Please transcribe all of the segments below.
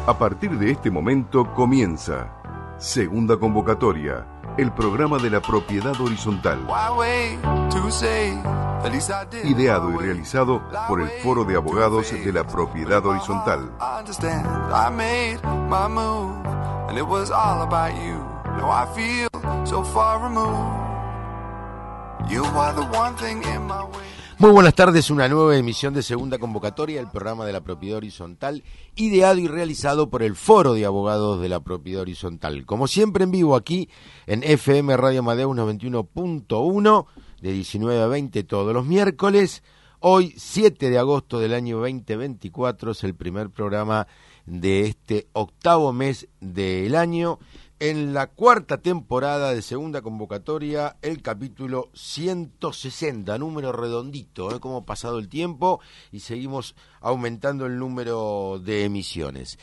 A partir de este momento comienza Segunda Convocatoria, el programa de la propiedad horizontal. Ideado y realizado por el Foro de Abogados de la Propiedad Horizontal. Muy buenas tardes, una nueva emisión de Segunda Convocatoria, el programa de la Propiedad Horizontal, ideado y realizado por el Foro de Abogados de la Propiedad Horizontal. Como siempre en vivo aquí en FM Radio Amadeus 91.1, de 19 a 20 todos los miércoles. Hoy, 7 de agosto del año 2024, es el primer programa de este octavo mes del año. En la cuarta temporada de Segunda Convocatoria, el capítulo 160, número redondito, cómo ha pasado el tiempo y seguimos aumentando el número de emisiones.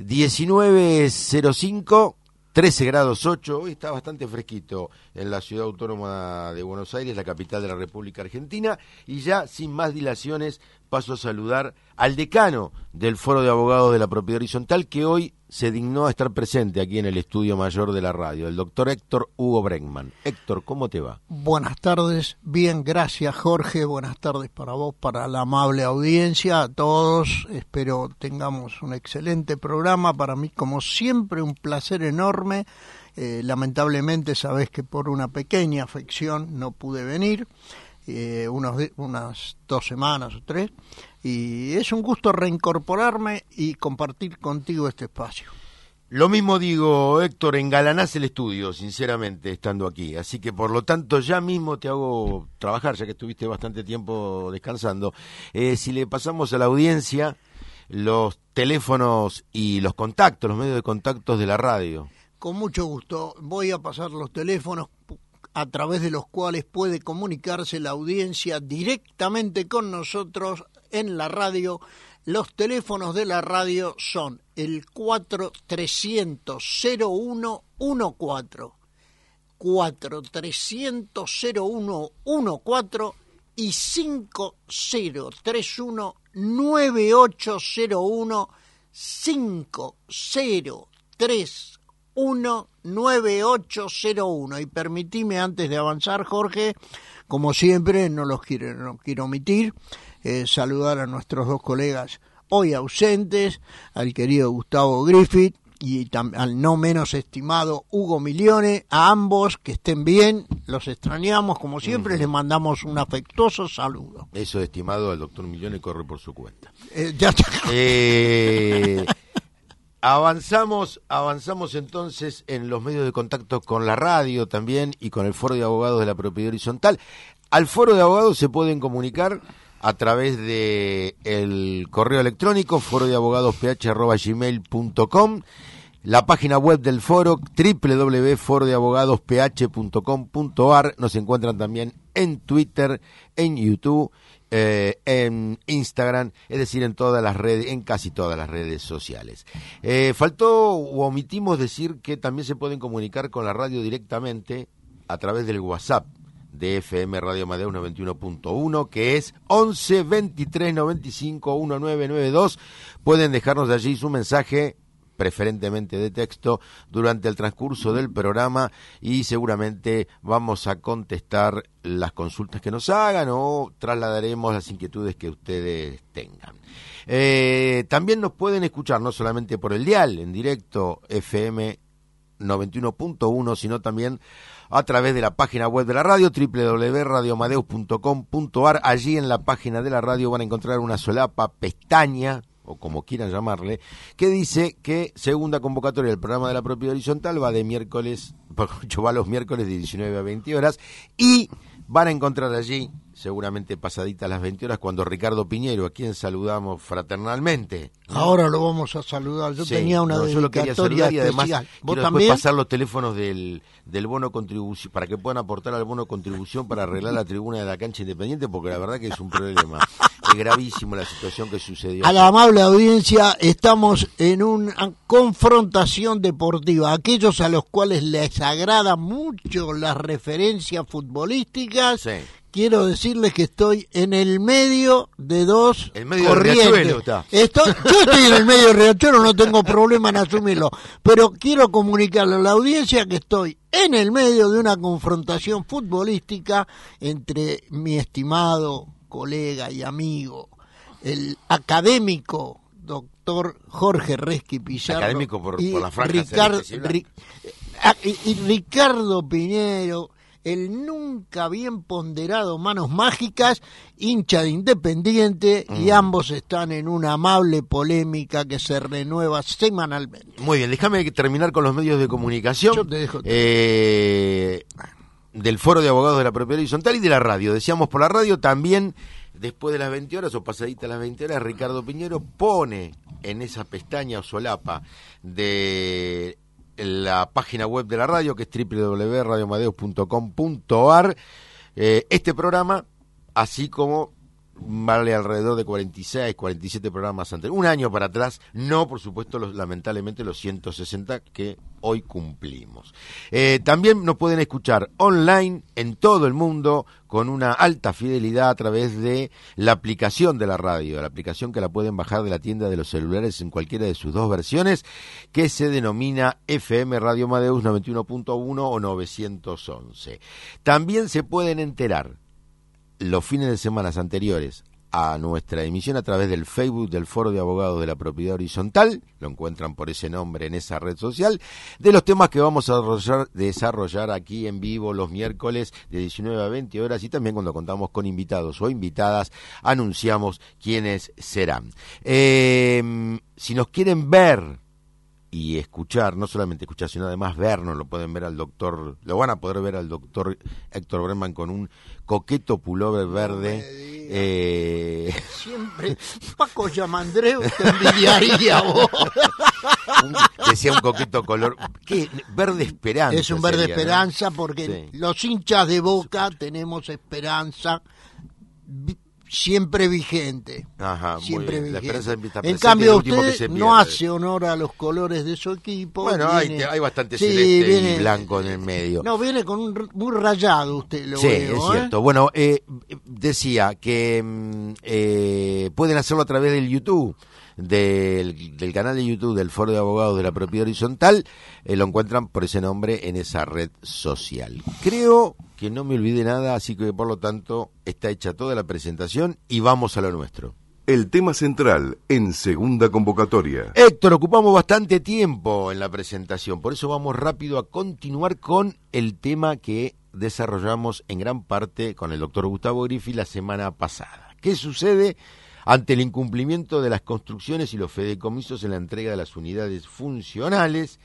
19:05, 13 grados 8, hoy está bastante fresquito en la ciudad autónoma de Buenos Aires, la capital de la República Argentina, y ya sin más dilaciones paso a saludar al decano del Foro de Abogados de la Propiedad Horizontal, que hoy se dignó a estar presente aquí en el estudio mayor de la radio, el doctor Héctor Hugo Bregman. Héctor, ¿cómo te va? Buenas tardes, bien, gracias Jorge, buenas tardes para vos, para la amable audiencia, a todos, espero tengamos un excelente programa, para mí como siempre un placer enorme, lamentablemente sabés que por una pequeña afección no pude venir, unas 2 semanas o 3, y es un gusto reincorporarme y compartir contigo este espacio. Lo mismo digo, Héctor, engalanás el estudio, sinceramente, estando aquí, así que por lo tanto ya mismo te hago trabajar, ya que estuviste bastante tiempo descansando. Si le pasamos a la audiencia los teléfonos y los contactos, los medios de contactos de la radio. Con mucho gusto, voy a pasar los teléfonos a través de los cuales puede comunicarse la audiencia directamente con nosotros en la radio. Los teléfonos de la radio son el 4300-0114, 4300-0114 y 5031-9801, 5031-9801. Y permitime, antes de avanzar, Jorge, como siempre, no quiero omitir, saludar a nuestros dos colegas hoy ausentes, al querido Gustavo Griffith y al no menos estimado Hugo Milione, a ambos que estén bien, los extrañamos, como siempre, les mandamos un afectuoso saludo. Eso, estimado, al doctor Milione corre por su cuenta. Avanzamos entonces en los medios de contacto con la radio también y con el Foro de Abogados de la Propiedad Horizontal. Al Foro de Abogados se pueden comunicar a través de el correo electrónico forodeabogadosph@gmail.com, la página web del foro www.forodeabogadosph.com.ar. Nos encuentran también en Twitter, en YouTube, en Instagram, es decir, en todas las redes, en casi todas las redes sociales. Faltó o omitimos decir que también se pueden comunicar con la radio directamente a través del WhatsApp de FM Radio Amadeus 91.1, que es 11 23 95 1992. Pueden dejarnos allí su mensaje, preferentemente de texto, durante el transcurso del programa, y seguramente vamos a contestar las consultas que nos hagan o trasladaremos las inquietudes que ustedes tengan. También nos pueden escuchar no solamente por el dial en directo FM 91.1, sino también a través de la página web de la radio, www.radioamadeus.com.ar. Allí en la página de la radio van a encontrar una solapa, pestaña, o como quieran llamarle, que dice que Segunda Convocatoria del programa de la Propiedad Horizontal va los miércoles de 19 a 20 horas, y van a encontrar allí, seguramente pasaditas las 20 horas, cuando Ricardo Piñero, a quien saludamos fraternalmente. Ahora lo vamos a saludar. Yo tenía una dedicatoria y además especial. ¿Vos quiero también? después pasar los teléfonos del bono contribución, para que puedan aportar al bono contribución para arreglar la tribuna de la cancha Independiente, porque la verdad que es un problema. Es gravísimo la situación que sucedió. A la amable audiencia, estamos en una confrontación deportiva. Aquellos a los cuales les agrada mucho las referencias futbolísticas, Sí. quiero decirles que estoy en el medio de dos corrientes. Riachuelo está. Yo estoy en el medio del Riachuelo, no tengo problema en asumirlo, pero quiero comunicarle a la audiencia que estoy en el medio de una confrontación futbolística entre mi estimado colega y amigo, el académico doctor Jorge Resqui Pizarro, académico por la franja y Ricardo Piñero, el nunca bien ponderado Manos Mágicas, hincha de Independiente, y ambos están en una amable polémica que se renueva semanalmente. Muy bien, déjame terminar con los medios de comunicación. Yo te dejo. Del Foro de Abogados de la Propiedad Horizontal y de la radio. Decíamos por la radio también, después de las 20 horas o pasaditas las 20 horas, Ricardo Piñero pone en esa pestaña o solapa de la página web de la radio, que es www.radioamadeus.com.ar, este programa, así como vale alrededor de 46, 47 programas anteriores, un año para atrás, no por supuesto lamentablemente los 160 que hoy cumplimos. También nos pueden escuchar online en todo el mundo con una alta fidelidad a través de la aplicación de la radio, la aplicación que la pueden bajar de la tienda de los celulares en cualquiera de sus dos versiones, que se denomina FM Radio Amadeus 91.1 o 911. También se pueden enterar los fines de semana anteriores a nuestra emisión a través del Facebook del Foro de Abogados de la Propiedad Horizontal, lo encuentran por ese nombre en esa red social, de los temas que vamos a desarrollar aquí en vivo los miércoles de 19 a 20 horas, y también cuando contamos con invitados o invitadas anunciamos quiénes serán. Si nos quieren ver y escuchar, no solamente escuchar, sino además vernos, lo van a poder ver al doctor Héctor Bregman con un coqueto pullover verde. Siempre Paco Yamandreu te envidiaría vos. Decía un coqueto color, ¿qué? Verde esperanza. Es un verde sería, esperanza, ¿no? porque sí. Los hinchas de Boca tenemos esperanza siempre vigente. Ajá, siempre muy bien. vigente. La esperanza está en presente, cambio, el último que usted se no pierde. hace honor a los colores de su equipo. Bueno, viene, hay bastante sí, celeste viene, y blanco en el medio. No, viene con muy rayado usted, lo sí, veo. es cierto. Bueno, decía que pueden hacerlo a través del YouTube, del canal de YouTube del Foro de Abogados de la Propiedad Horizontal, lo encuentran por ese nombre en esa red social. Creo que no me olvide nada, así que por lo tanto está hecha toda la presentación y vamos a lo nuestro. El tema central en segunda convocatoria. Héctor, ocupamos bastante tiempo en la presentación, por eso vamos rápido a continuar con el tema que desarrollamos en gran parte con el doctor Gustavo Griffi la semana pasada. ¿Qué sucede ante el incumplimiento de las construcciones y los fideicomisos en la entrega de las unidades funcionales?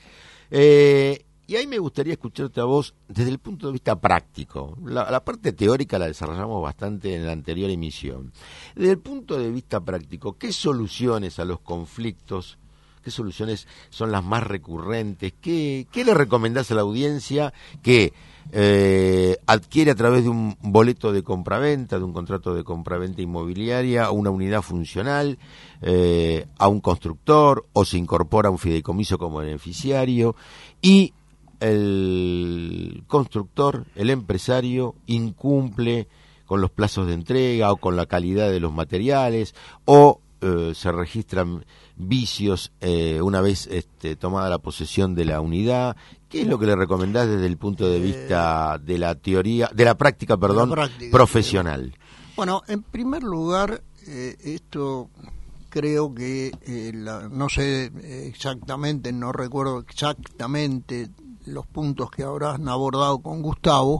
Y ahí me gustaría escucharte a vos desde el punto de vista práctico. La parte teórica la desarrollamos bastante en la anterior emisión. Desde el punto de vista práctico, ¿qué soluciones a los conflictos, qué soluciones son las más recurrentes? ¿Qué le recomendás a la audiencia que adquiere a través de un boleto de compraventa, de un contrato de compraventa inmobiliaria, una unidad funcional, a un constructor, o se incorpora a un fideicomiso como beneficiario, y el constructor, el empresario, incumple con los plazos de entrega o con la calidad de los materiales, o se registran vicios una vez tomada la posesión de la unidad? ¿Qué es lo que le recomendás desde el punto de vista de la teoría, de la práctica, profesional? Bueno, en primer lugar, esto creo que no sé exactamente, no recuerdo exactamente los puntos que habrán abordado con Gustavo,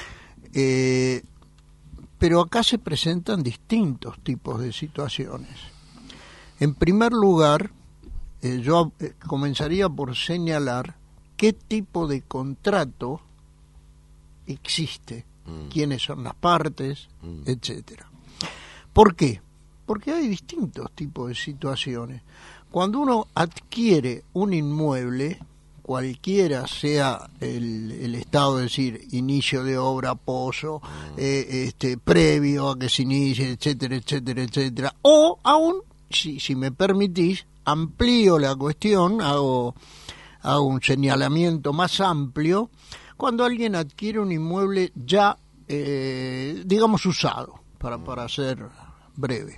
pero acá se presentan distintos tipos de situaciones. En primer lugar, yo comenzaría por señalar qué tipo de contrato existe, quiénes son las partes, etcétera. ¿Por qué? Porque hay distintos tipos de situaciones. Cuando uno adquiere un inmueble, cualquiera sea el estado, es decir, inicio de obra, pozo, previo a que se inicie, etcétera, etcétera, etcétera, o aún, si me permitís, amplío la cuestión, hago un señalamiento más amplio, cuando alguien adquiere un inmueble ya digamos, usado, para ser breve.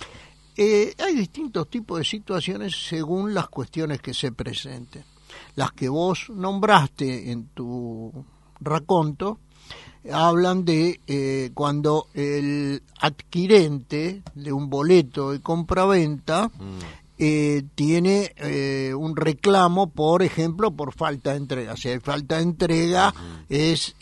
Hay distintos tipos de situaciones según las cuestiones que se presenten. Las que vos nombraste en tu raconto hablan de cuando el adquirente de un boleto de compraventa tiene un reclamo, por ejemplo, por falta de entrega. Si hay falta de entrega es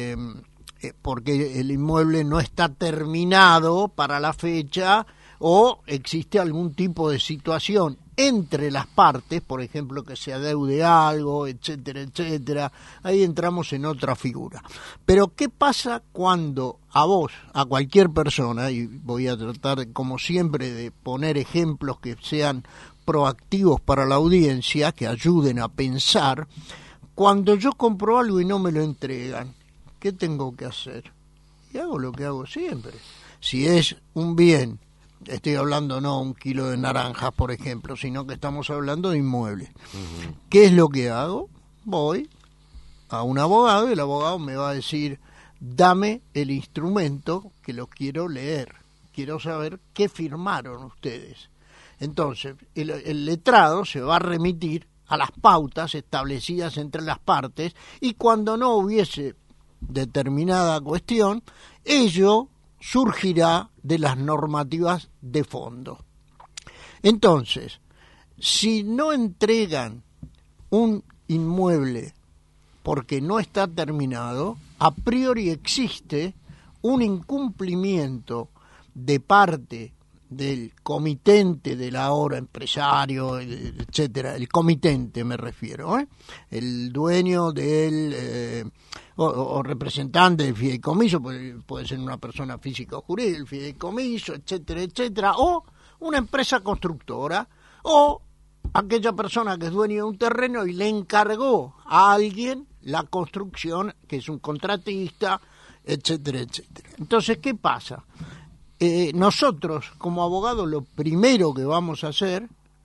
porque el inmueble no está terminado para la fecha, o existe algún tipo de situación entre las partes, por ejemplo, que se adeude algo, etcétera, etcétera. Ahí entramos en otra figura. Pero ¿qué pasa cuando a vos, a cualquier persona, y voy a tratar, como siempre, de poner ejemplos que sean proactivos para la audiencia, que ayuden a pensar, cuando yo compro algo y no me lo entregan, ¿qué tengo que hacer? Y hago lo que hago siempre. Si es un bien, estoy hablando no un kilo de naranjas, por ejemplo, sino que estamos hablando de inmuebles. ¿Qué es lo que hago? Voy a un abogado y el abogado me va a decir, dame el instrumento que lo quiero leer, quiero saber qué firmaron ustedes. Entonces, el letrado se va a remitir a las pautas establecidas entre las partes, y cuando no hubiese determinada cuestión, ello surgirá de las normativas de fondo. Entonces, si no entregan un inmueble porque no está terminado, a priori existe un incumplimiento de parte del comitente de la obra, empresario, etcétera, el comitente me refiero, el dueño del o representante del fideicomiso, puede ser una persona física o jurídica, el fideicomiso, etcétera, etcétera, o una empresa constructora, o aquella persona que es dueño de un terreno y le encargó a alguien la construcción, que es un contratista, etcétera, etcétera. Entonces, ¿qué pasa? Nosotros, como abogados, lo primero que vamos a hacer,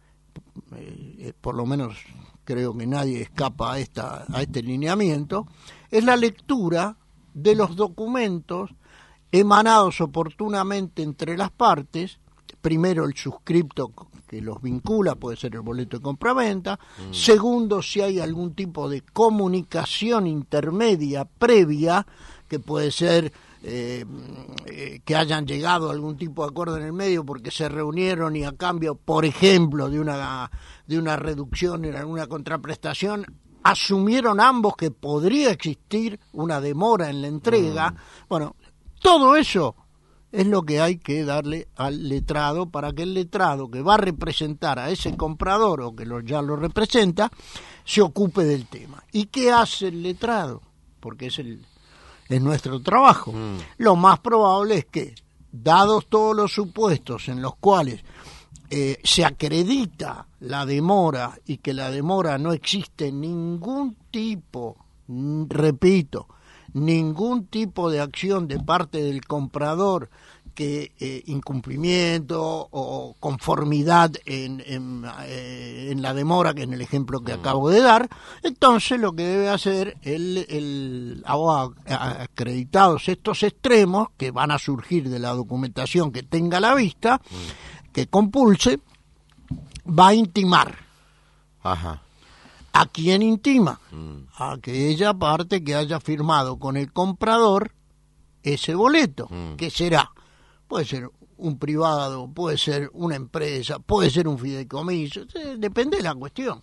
por lo menos creo que nadie escapa a este lineamiento, es la lectura de los documentos emanados oportunamente entre las partes. Primero, el suscripto que los vincula, puede ser el boleto de compraventa. Segundo, si hay algún tipo de comunicación intermedia previa, que puede ser que hayan llegado a algún tipo de acuerdo en el medio porque se reunieron y a cambio, por ejemplo, de una reducción en alguna contraprestación, asumieron ambos que podría existir una demora en la entrega. Bueno, todo eso es lo que hay que darle al letrado, para que el letrado que va a representar a ese comprador, o que ya lo representa, se ocupe del tema. ¿Y qué hace el letrado? Porque es nuestro trabajo. Lo más probable es que, dados todos los supuestos en los cuales se acredita la demora, y que la demora no existe ningún tipo, repito, ningún tipo de acción de parte del comprador, que incumplimiento o conformidad en la demora, que en el ejemplo que acabo de dar, entonces lo que debe hacer el abogado, acreditados estos extremos que van a surgir de la documentación que tenga a la vista, que compulse, va a intimar. Ajá. ¿A quién intima? A aquella parte que haya firmado con el comprador ese boleto. ¿Qué será? Puede ser un privado, puede ser una empresa, puede ser un fideicomiso, depende de la cuestión.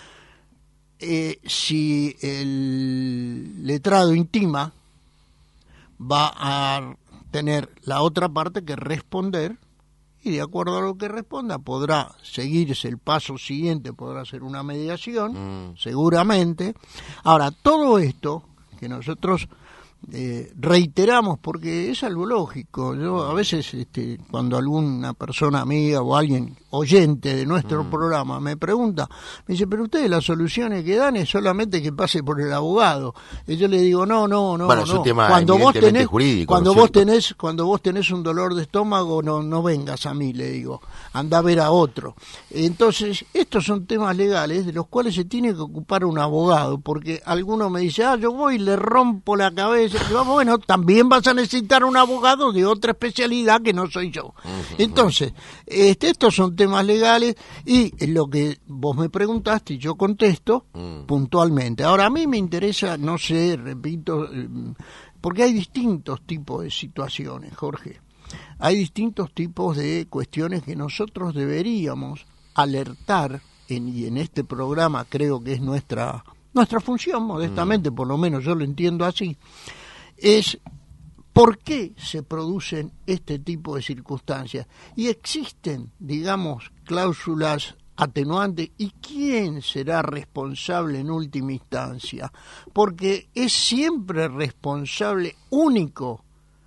Si el letrado intima, va a tener la otra parte que responder, y de acuerdo a lo que responda podrá seguirse el paso siguiente, podrá ser una mediación, seguramente. Ahora, todo esto que nosotros reiteramos, porque es algo lógico. Yo a veces, cuando alguna persona amiga o alguien oyente de nuestro programa me pregunta, me dice, pero ustedes las soluciones que dan es solamente que pase por el abogado. Y yo le digo, no. Bueno, es un tema cuando vos tenés jurídico, cuando ¿no? cuando vos tenés un dolor de estómago, no vengas a mí, le digo, anda a ver a otro. Entonces, estos son temas legales de los cuales se tiene que ocupar un abogado, porque alguno me dice, yo voy y le rompo la cabeza. Y digo, bueno, también vas a necesitar un abogado de otra especialidad que no soy yo. Entonces, estos son temas legales y lo que vos me preguntaste y yo contesto puntualmente. Ahora, a mí me interesa, no sé, repito, porque hay distintos tipos de situaciones, Jorge. Hay distintos tipos de cuestiones que nosotros deberíamos alertar, y en este programa creo que es nuestra función, modestamente, por lo menos yo lo entiendo así, es por qué se producen este tipo de circunstancias. Y existen, digamos, cláusulas atenuantes, y quién será responsable en última instancia, porque es siempre responsable único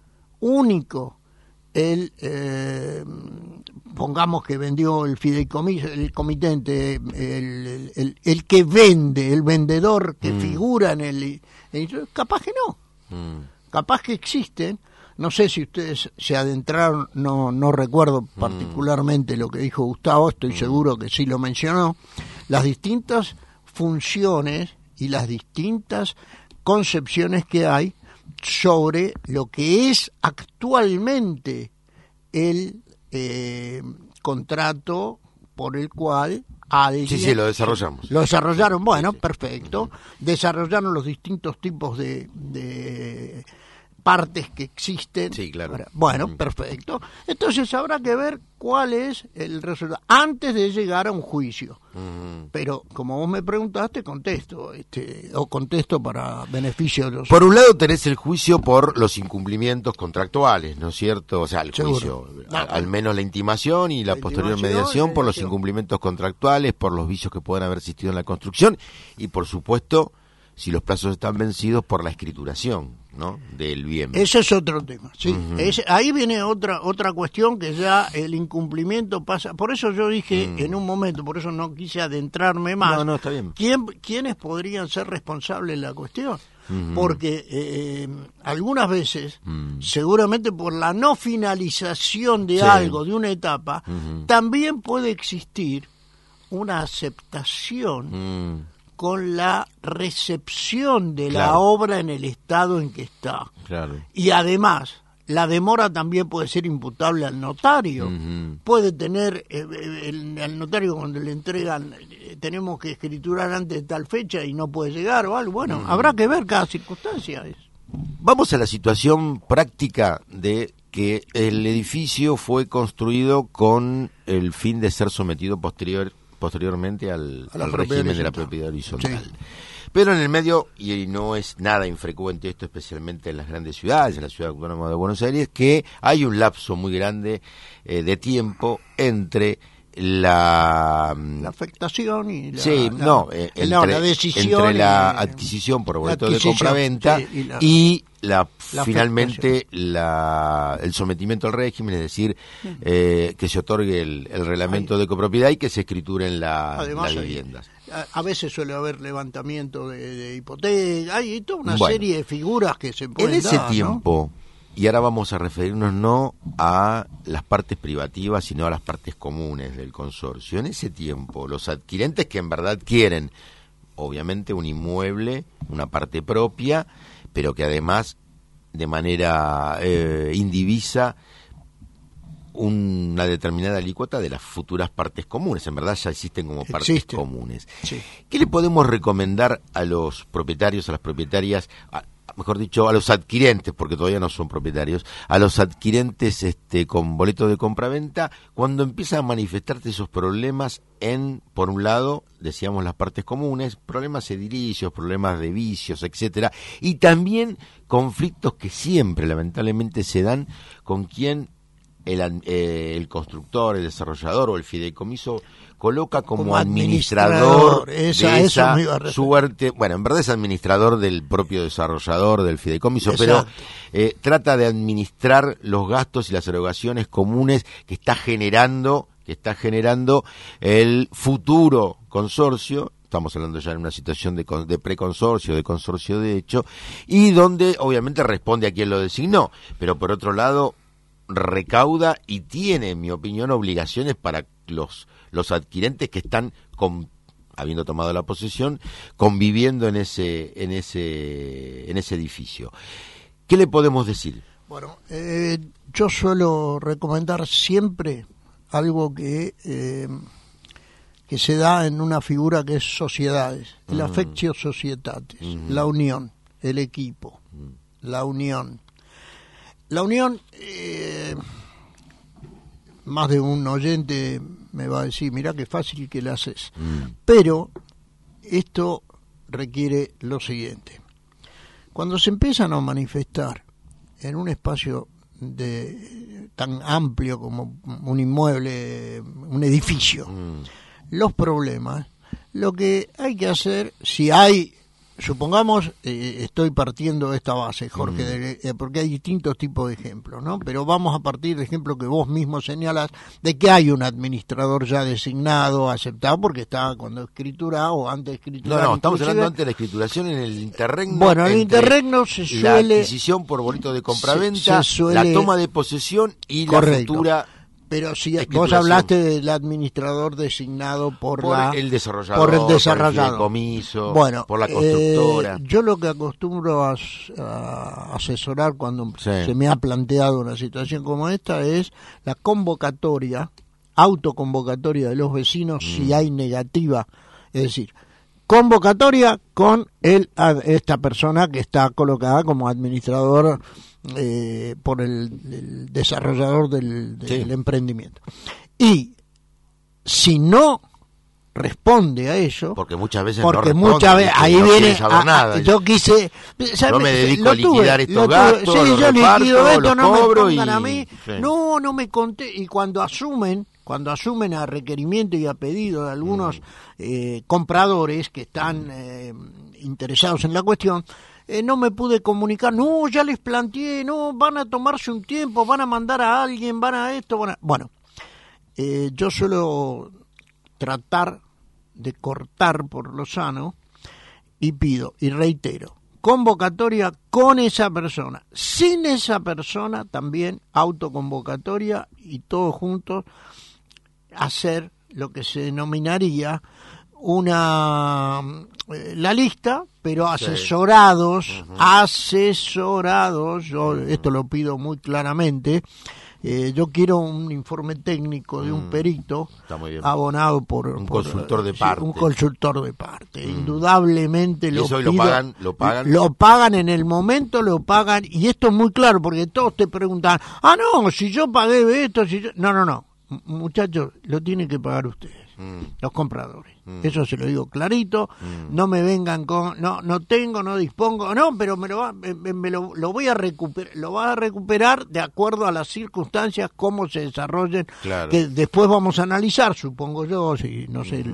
el pongamos que vendió el fideicomiso, el comitente, el que vende, el vendedor que figura en el capaz que no, capaz que existen. No sé si ustedes se adentraron, no recuerdo particularmente lo que dijo Gustavo, estoy seguro que sí lo mencionó, las distintas funciones y las distintas concepciones que hay sobre lo que es actualmente el contrato por el cual alguien... Sí, lo desarrollamos. Lo desarrollaron, bueno, perfecto. Desarrollaron los distintos tipos de partes que existen. Sí, claro. Bueno, perfecto. Entonces habrá que ver cuál es el resultado antes de llegar a un juicio. Pero como vos me preguntaste, contesto, contesto para beneficio de los... Por un lado tenés el juicio por los incumplimientos contractuales, ¿no es cierto? O sea, el juicio, al menos la intimación y la posterior mediación por los incumplimientos contractuales, por los vicios que puedan haber existido en la construcción y, por supuesto, si los plazos están vencidos, por la escrituración, ¿no?, del bien. Ese es otro tema, sí. Ahí viene otra cuestión, que ya el incumplimiento pasa. Por eso yo dije en un momento, por eso no quise adentrarme más. No, está bien. ¿Quiénes podrían ser responsables de la cuestión? Porque algunas veces, seguramente por la no finalización de algo, de una etapa, también puede existir una aceptación con la recepción de la obra en el estado en que está. Claro. Y además, la demora también puede ser imputable al notario. Puede tener, al notario cuando le entregan, tenemos que escriturar antes de tal fecha y no puede llegar o algo. Bueno, habrá que ver cada circunstancia. Vamos a la situación práctica de que el edificio fue construido con el fin de ser sometido posteriormente al régimen de la propiedad horizontal. Sí. Pero en el medio, y no es nada infrecuente esto, especialmente en las grandes ciudades, en la ciudad autónoma de Buenos Aires, que hay un lapso muy grande de tiempo entre la afectación y la decisión, entre la adquisición por boleto de compraventa y finalmente el sometimiento al régimen, es decir, que se otorgue el reglamento de copropiedad y que se escrituren las viviendas. A veces suele haber levantamiento de hipoteca, hay toda una serie de figuras que se pueden dar. En ese tiempo, ¿no? Y ahora vamos a referirnos no a las partes privativas, sino a las partes comunes del consorcio. En ese tiempo, los adquirentes que en verdad quieren, obviamente, un inmueble, una parte propia, pero que además, de manera indivisa, una determinada alícuota de las futuras partes comunes. En verdad ya existen como partes comunes. Sí. ¿Qué le podemos recomendar a los propietarios, a las propietarias, mejor dicho, a los adquirentes, porque todavía no son propietarios, a los adquirentes con boleto de compraventa, cuando empiezan a manifestarse esos problemas por un lado, decíamos, las partes comunes, problemas edilicios, problemas de vicios, etcétera, y también conflictos que siempre, lamentablemente, se dan con quien el constructor, el desarrollador o el fideicomiso coloca como administrador de esa suerte. Bueno, en verdad es administrador del propio desarrollador del fideicomiso. Exacto. Pero trata de administrar los gastos y las erogaciones comunes que está generando que está generando el futuro consorcio. Estamos hablando ya en una situación de preconsorcio, de consorcio de hecho, y donde obviamente responde a quien lo designó, pero por otro lado recauda y tiene, en mi opinión, obligaciones para los adquirentes que están habiendo tomado la posesión, conviviendo en ese edificio. ¿Qué le podemos decir? Bueno, yo suelo recomendar siempre algo que se da en una figura que es sociedades, el affectio societatis, la unión, el equipo, la unión. La unión, más de un oyente me va a decir, mirá qué fácil que la haces, pero esto requiere lo siguiente. Cuando se empiezan a manifestar en un espacio tan amplio como un inmueble, un edificio, los problemas, lo que hay que hacer, si hay, supongamos, estoy partiendo de esta base, Jorge, porque hay distintos tipos de ejemplos, ¿no? Pero vamos a partir del ejemplo que vos mismo señalás, de que hay un administrador ya designado, aceptado, porque está cuando escritura o antes de escritura. No, estamos hablando antes de la escrituración en el interregno. Bueno, en el interregno se suele... La adquisición por boleto de compraventa, la toma de posesión y la futura... Pero si vos hablaste del administrador designado por el desarrollador, por el fideicomiso, por la constructora. Yo lo que acostumbro a asesorar cuando se me ha planteado una situación como esta es la autoconvocatoria de los vecinos si hay negativa, es decir, convocatoria con esta persona que está colocada como administrador por el desarrollador del emprendimiento. Y si no responde a ello, porque muchas veces ahí no viene nada. Yo quise, yo me dedico a liquidar estos gastos, yo liquido esto, no cobro me pongan a mí, no me conté. Y cuando asumen a requerimiento y a pedido de algunos compradores que están interesados en la cuestión, no me pude comunicar, no, ya les planteé, no, van a tomarse un tiempo, van a mandar a alguien, van a esto, bueno, yo suelo tratar de cortar por lo sano y pido, y reitero, convocatoria con esa persona, sin esa persona también autoconvocatoria y todos juntos hacer lo que se denominaría la lista, pero asesorados, yo esto lo pido muy claramente, yo quiero un informe técnico de un perito abonado por un consultor de parte. Un consultor de parte, indudablemente lo pido. ¿Lo pagan? Lo pagan en el momento, y esto es muy claro, porque todos te preguntan, no, si yo pagué esto, No, muchachos, lo tienen que pagar ustedes. Los compradores, eso se lo digo clarito, no me vengan con no tengo, no dispongo, no, pero me lo voy a recuperar, lo vas a recuperar de acuerdo a las circunstancias, cómo se desarrollen, que después vamos a analizar, supongo yo, si no sé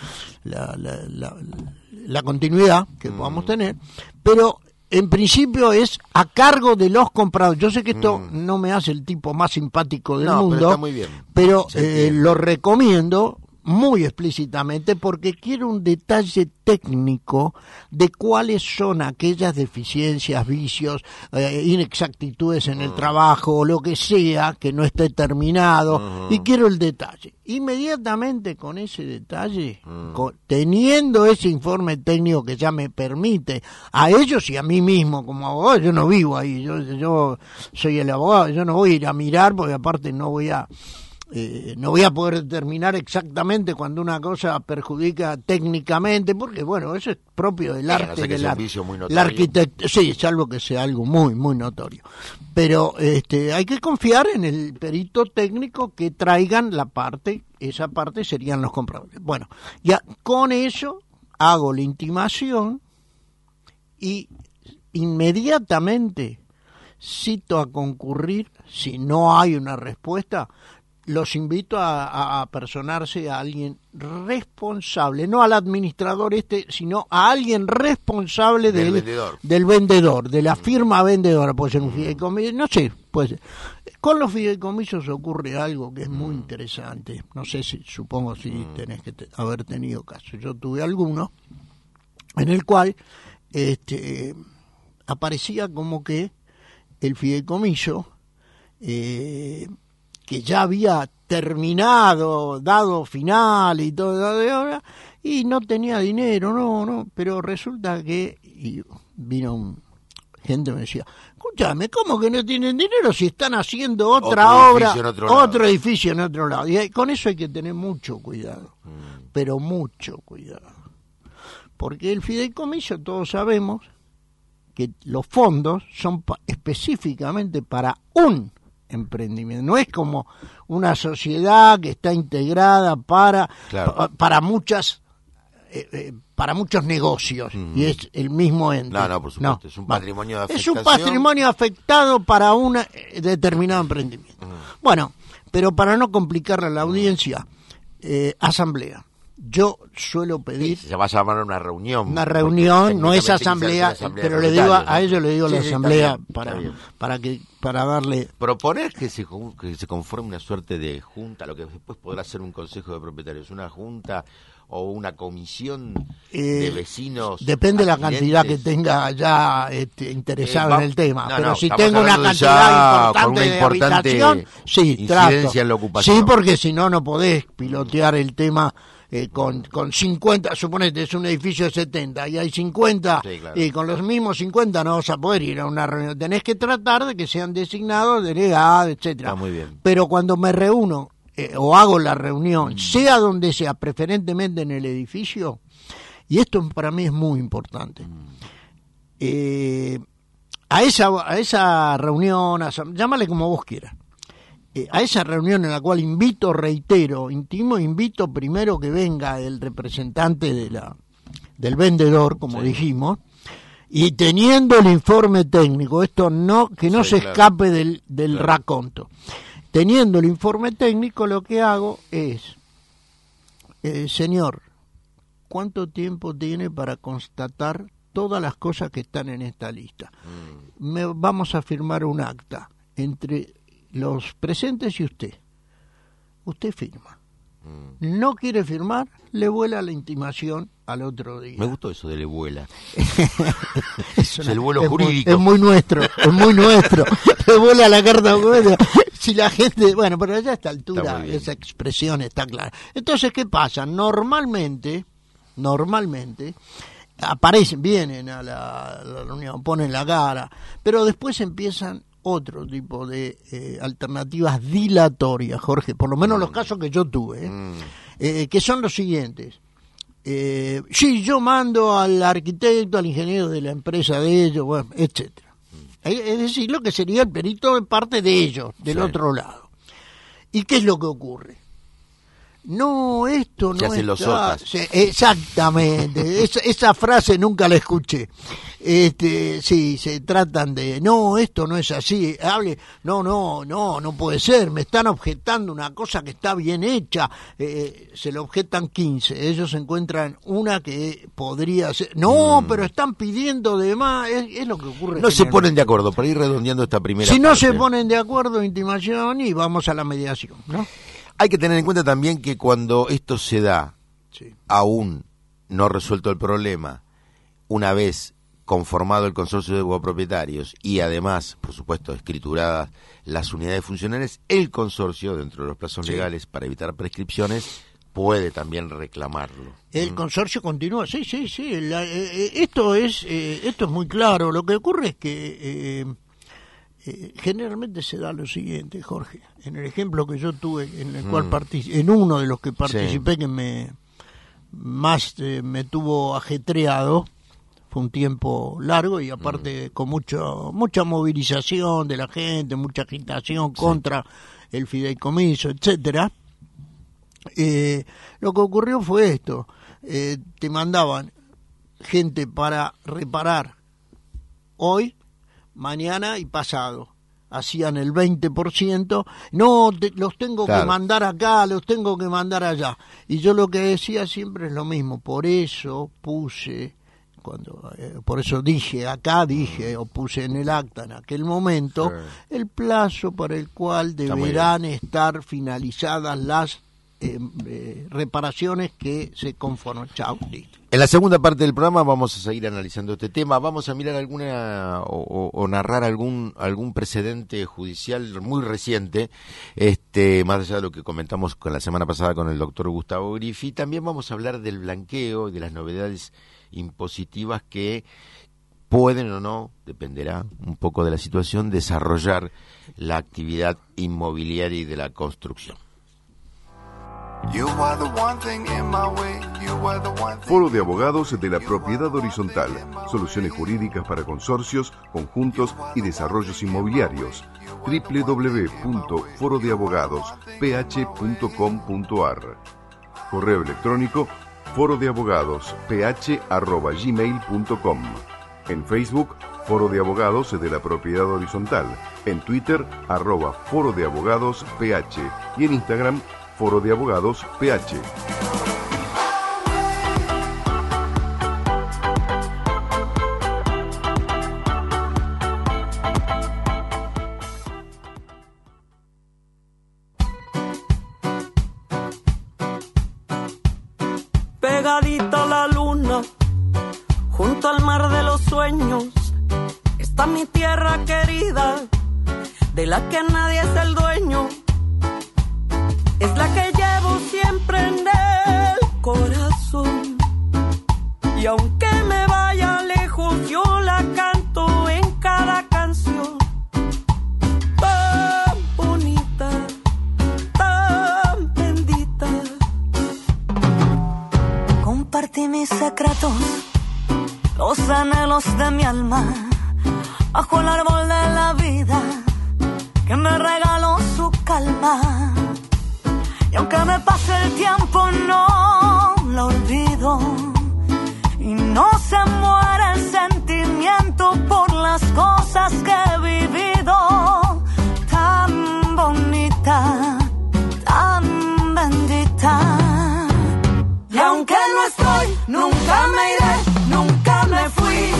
la continuidad que podamos tener, pero en principio es a cargo de los compradores. Yo sé que esto no me hace el tipo más simpático del mundo, pero está muy bien. Pero lo recomiendo muy explícitamente porque quiero un detalle técnico de cuáles son aquellas deficiencias, vicios, inexactitudes en el trabajo o lo que sea que no esté terminado, y quiero el detalle. Inmediatamente con ese detalle, teniendo ese informe técnico que ya me permite a ellos y a mí mismo como abogado, yo no vivo ahí, yo soy el abogado, yo no voy a ir a mirar porque aparte no voy a poder determinar exactamente cuando una cosa perjudica técnicamente, porque bueno, eso es propio del arte, de la arquitectura, sí, salvo que sea algo muy, muy notorio. Pero hay que confiar en el perito técnico que traigan esa parte serían los compradores. Bueno, ya con eso hago la intimación y inmediatamente cito a concurrir, si no hay una respuesta, los invito a personarse a alguien responsable, no al administrador sino a alguien responsable del vendedor, de la firma vendedora, puede ser un fideicomiso, no sé, puede ser, Con los fideicomisos ocurre algo que es muy interesante. No sé si, supongo si tenés que haber tenido caso. Yo tuve alguno en el cual aparecía como que el fideicomiso, que ya había terminado, dado final y todo de obra, y no tenía dinero, no, pero resulta que, y vino gente me decía, escúchame, ¿cómo que no tienen dinero si están haciendo otra obra, otro edificio en otro lado? Y con eso hay que tener mucho cuidado, pero mucho cuidado, porque el fideicomiso, todos sabemos que los fondos son específicamente para un emprendimiento, no es como una sociedad que está integrada para muchos negocios y es el mismo ente. No, por supuesto, es un patrimonio de afectación. Es un patrimonio afectado para un determinado emprendimiento. Bueno, pero para no complicarle a la audiencia, asamblea. Yo suelo pedir... Se va a llamar una reunión. Una reunión, no es asamblea, pero le digo a ellos, le digo la asamblea para darle... Proponer que se conforme una suerte de junta, lo que después podrá ser un consejo de propietarios, una junta o una comisión de vecinos. Depende de la cantidad que tenga ya interesado en el tema. Pero si tengo una cantidad importante de habitación, sí, trato. En la ocupación. Sí, porque si no, no podés pilotear el tema con 50, suponete, es un edificio de 70 y hay 50, sí, claro. Y con los mismos 50 no vas a poder ir a una reunión. Tenés que tratar de que sean designados, delegados, etcétera. Está muy bien. Pero cuando me reúno o hago la reunión, sea donde sea, preferentemente en el edificio, y esto para mí es muy importante, a esa reunión, llámale como vos quieras, a esa reunión en la cual invito primero que venga el representante del vendedor, como dijimos, y teniendo el informe técnico, esto que no se escape del raconto. Teniendo el informe técnico, lo que hago es, señor, ¿cuánto tiempo tiene para constatar todas las cosas que están en esta lista? Vamos a firmar un acta entre los presentes y usted. Usted firma. No quiere firmar, le vuela la intimación al otro día. Me gustó eso de le vuela. Es el vuelo jurídico. Es muy nuestro. Le vuela la carta documento. Si la gente, bueno, pero ya a esta altura esa expresión está clara. Entonces, ¿qué pasa? Normalmente aparecen, vienen a la reunión, ponen la cara, pero después empiezan otro tipo de alternativas dilatorias, Jorge, por lo menos los casos que yo tuve, que son los siguientes. Sí, yo mando al arquitecto, al ingeniero de la empresa de ellos, bueno, etcétera. Es decir, lo que sería el perito de parte de ellos, del otro lado. ¿Y qué es lo que ocurre? No, esto no es... Exactamente, esa frase nunca la escuché. Sí, se tratan de... No, esto no es así. No puede ser. Me están objetando una cosa que está bien hecha. Se le objetan 15. Ellos encuentran una que podría ser... No, pero están pidiendo de más. Es lo que ocurre. No se ponen de acuerdo, para ir redondeando esta primera parte. Si no se parte. Ponen de acuerdo, intimación y vamos a la mediación, ¿no? Hay que tener en cuenta también que cuando esto se da, aún no resuelto el problema, una vez conformado el consorcio de propietarios y además, por supuesto, escrituradas las unidades funcionales, el consorcio, dentro de los plazos legales para evitar prescripciones, puede también reclamarlo. El consorcio continúa, sí. Esto es muy claro. Lo que ocurre es que generalmente se da lo siguiente, Jorge. En el ejemplo que yo tuve, en el cual en uno de los que participé, que me tuvo ajetreado, fue un tiempo largo y aparte con mucha movilización de la gente, mucha agitación contra el fideicomiso, etcétera. Lo que ocurrió fue esto: te mandaban gente para reparar hoy, mañana y pasado. Hacían el 20%, los tengo que mandar acá, los tengo que mandar allá. Y yo lo que decía siempre es lo mismo, por eso puse por eso dije o puse en el acta en aquel momento, el plazo para el cual deberán estar finalizadas las reparaciones que se conforman. Chao, listo. En la segunda parte del programa vamos a seguir analizando este tema, vamos a mirar alguna o narrar algún precedente judicial muy reciente, más allá de lo que comentamos con la semana pasada con el doctor Gustavo Griffi. También vamos a hablar del blanqueo y de las novedades impositivas que pueden o no, dependerá un poco de la situación, desarrollar la actividad inmobiliaria y de la construcción. Foro de Abogados de la Propiedad Horizontal. Soluciones jurídicas para consorcios, conjuntos y desarrollos inmobiliarios. www.forodeabogadosph.com.ar. Correo electrónico forodeabogadosph@gmail.com. En Facebook, Foro de Abogados de la Propiedad Horizontal. En Twitter, @Foro de Abogados PH. Y en Instagram, Foro de Abogados PH. Pegadita a la luna, junto al mar de los sueños, está mi tierra querida, de la que nadie es el dueño. Es la que llevo siempre en el corazón. Y aunque me vaya lejos, yo la canto en cada canción. Tan bonita, tan bendita. Compartí mis secretos, los anhelos de mi alma, bajo el árbol de la vida, que me regaló su calma. Y aunque me pase el tiempo no lo olvido, y no se muere el sentimiento por las cosas que he vivido. Tan bonita, tan bendita. Y aunque no estoy, nunca me iré, nunca me fui.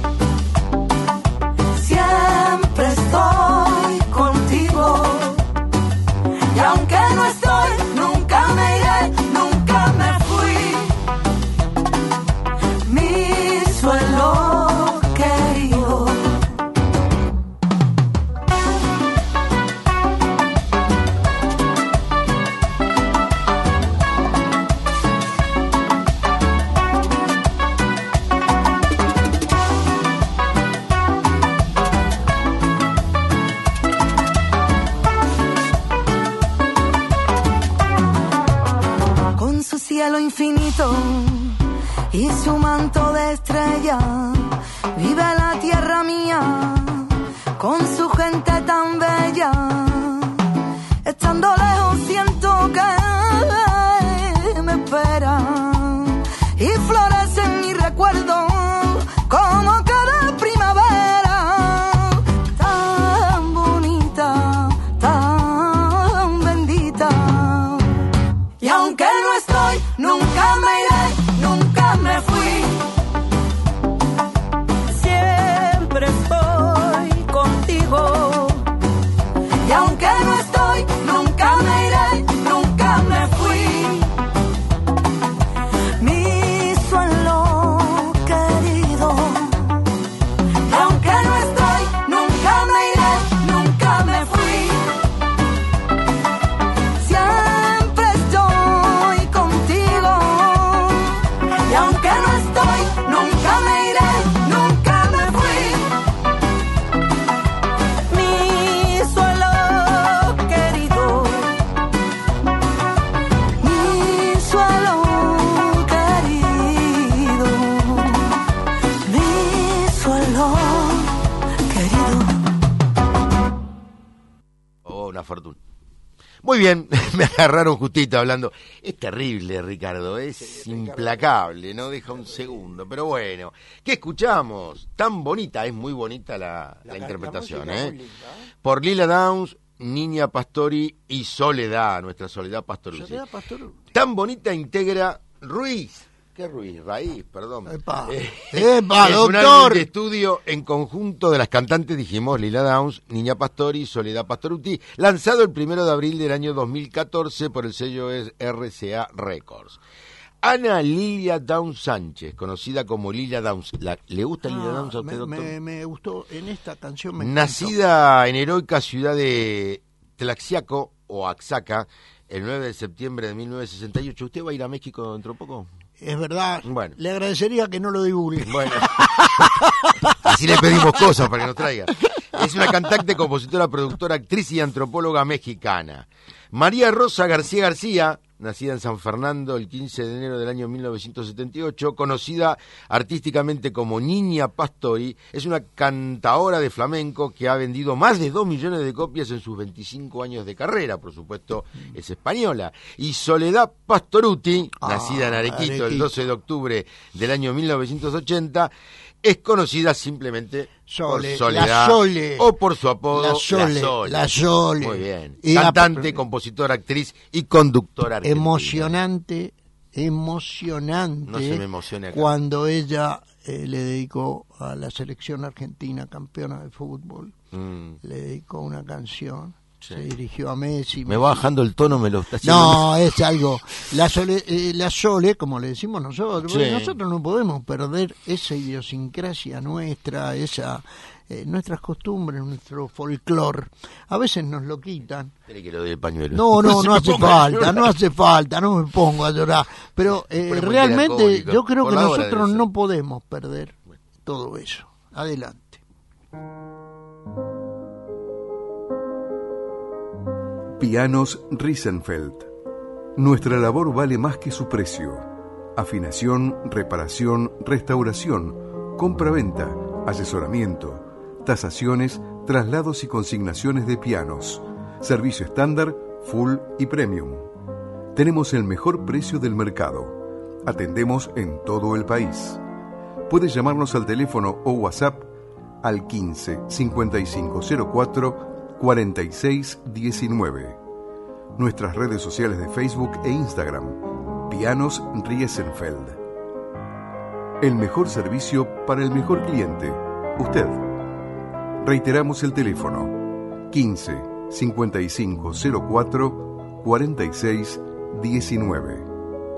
Siempre estoy contigo. Y aunque no estoy, nunca me iré, nunca me fui. Mi suelo querido. Cielo infinito y su manto de estrellas, vive la tierra mía con su gente tan bella. Estando lejos siento que me espera y florece en mi recuerdo como cada primavera. Tan bonita, tan bendita. Y aunque no estoy, nunca me iré, nunca me fui. Siempre estoy contigo. Y aunque no estoy, nunca me iré, nunca me fui. Mi suelo querido. Y aunque no estoy, nunca me iré, nunca me fui. Siempre estoy contigo. Y aunque no estoy, nunca me iré, nunca me fui. Mi suelo querido. Mi suelo querido. Mi suelo querido. Oh, una fortuna. Muy bien, me agarraron justito hablando. Es terrible, Ricardo, es implacable, no deja un segundo. Pero bueno, ¿qué escuchamos? Tan bonita, es muy bonita la interpretación, Por Lila Downs, Niña Pastori y Soledad, nuestra Soledad Pastoruzzi. Soledad Pastor, Tan bonita integra Ruiz. ¿Qué Ruiz? Raíz, perdón. Epa, Es un álbum doctor. de estudio en conjunto de las cantantes, dijimos, Lila Downs, Niña Pastori y Soledad Pastorutti, lanzado el 1 de abril del año 2014 por el sello RCA Records. Ana Lilia Downs Sánchez, conocida como Lilia Downs. ¿Le gusta Lilia Downs a usted, doctor? Me gustó en esta canción. Me Nacida en heroica ciudad de Tlaxiaco o Axaca, el 9 de septiembre de 1968. ¿Usted va a ir a México dentro de poco? Es verdad. Bueno. Le agradecería que no lo divulgue. Bueno, así le pedimos cosas para que nos traiga. Es una cantante, compositora, productora, actriz y antropóloga mexicana. María Rosa García García, nacida en San Fernando el 15 de enero del año 1978, conocida artísticamente como Niña Pastori, es una cantaora de flamenco que ha vendido más de 2 millones de copias en sus 25 años de carrera, por supuesto es española. Y Soledad Pastorutti, nacida en Arequito el 12 de octubre del año 1980, es conocida simplemente Sole, por Soledad, la Sole, o por su apodo la Sole, la Sole. Muy bien. Y Cantante, compositora, actriz y conductora argentina. Emocionante. No se me emocione acá. Cuando ella le dedicó a la selección argentina campeona de fútbol, le dedicó una canción. Sí. Se dirigió a Messi. Me va bajando el tono, me lo está haciendo. No, es algo. La Sole, como le decimos nosotros, Sí. nosotros no podemos perder esa idiosincrasia nuestra, nuestras costumbres, nuestro folclore. A veces nos lo quitan. Tiene que lo del pañuelo. No Se me hace ponga a llorar. no me pongo a llorar. Pero Ponemos realmente melancólico. yo creo Por que la hora nosotros debe ser. no podemos perder todo eso. Adelante. Pianos Riesenfeld. Nuestra labor vale más que su precio. Afinación, reparación, restauración, compra-venta, asesoramiento, tasaciones, traslados y consignaciones de pianos. Servicio estándar, full y premium. Tenemos el mejor precio del mercado. Atendemos en todo el país. Puedes llamarnos al teléfono o WhatsApp al 15 5504 4619. Nuestras redes sociales de Facebook e Instagram, Pianos Riesenfeld. El mejor servicio para el mejor cliente, usted. Reiteramos el teléfono, 15 5504 4619.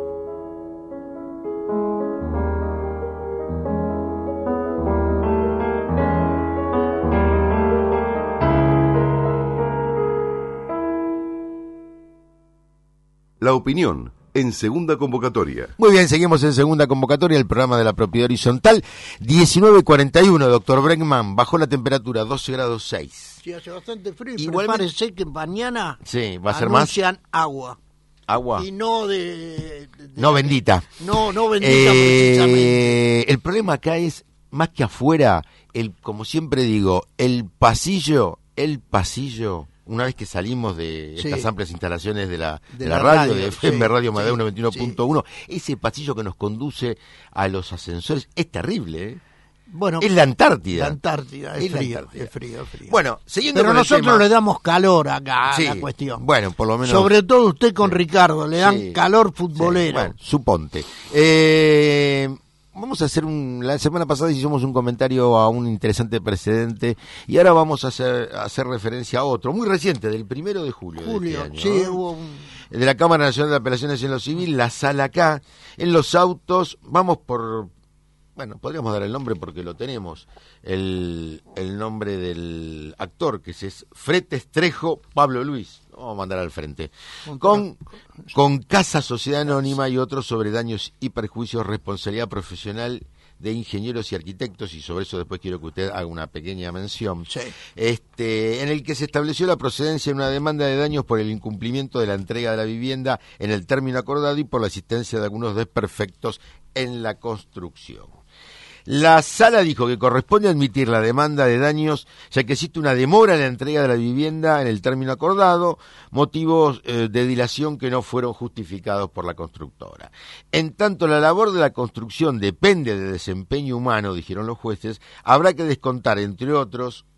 La opinión en segunda convocatoria. Muy bien, seguimos en segunda convocatoria, el programa de la propiedad horizontal. 19:41, doctor Bregman, bajó la temperatura, 12 grados 6. Sí, hace bastante frío. Igualmente- Prepárese que mañana Sí, va a ser más anuncian agua. agua. Y no No bendita. No bendita precisamente. El problema acá es, más que afuera, como siempre digo, el pasillo, una vez que salimos de Sí. estas amplias instalaciones de la la radio, radio, de FM sí, Radio Madeo sí, 91.1, ese pasillo que nos conduce a los ascensores es terrible, ¿eh? Bueno, Es la Antártida. La Antártida, es Es la frío, Antártida. es frío. Bueno, siguiendo Pero con el nosotros tema- le damos calor acá Sí, a la cuestión. bueno, por lo menos... Sobre todo usted con Sí. Ricardo, le dan Sí. calor futbolero. Sí, bueno, suponte. Vamos a hacer la semana pasada hicimos un comentario a un interesante precedente y ahora vamos a hacer referencia a otro, muy reciente, del 1 de julio. De este año, sí, ¿no? hubo De la Cámara Nacional de Apelaciones en lo Civil, la sala acá, en los autos, vamos por... Bueno, podríamos dar el nombre porque lo tenemos. El nombre del actor, que es Fretes Trejo Pablo Luis. Lo vamos a mandar al frente. Con Casa Sociedad Anónima y otros sobre daños y perjuicios, responsabilidad profesional de ingenieros y arquitectos, y sobre eso después quiero que usted haga una pequeña mención. Sí. En el que se estableció la procedencia de una demanda de daños por el incumplimiento de la entrega de la vivienda en el término acordado y por la existencia de algunos desperfectos en la construcción. La sala dijo que corresponde admitir la demanda de daños, ya que existe una demora en la entrega de la vivienda en el término acordado, motivos de dilación que no fueron justificados por la constructora. En tanto la labor de la construcción depende de desempeño humano, dijeron los jueces, habrá que descontar, entre otros,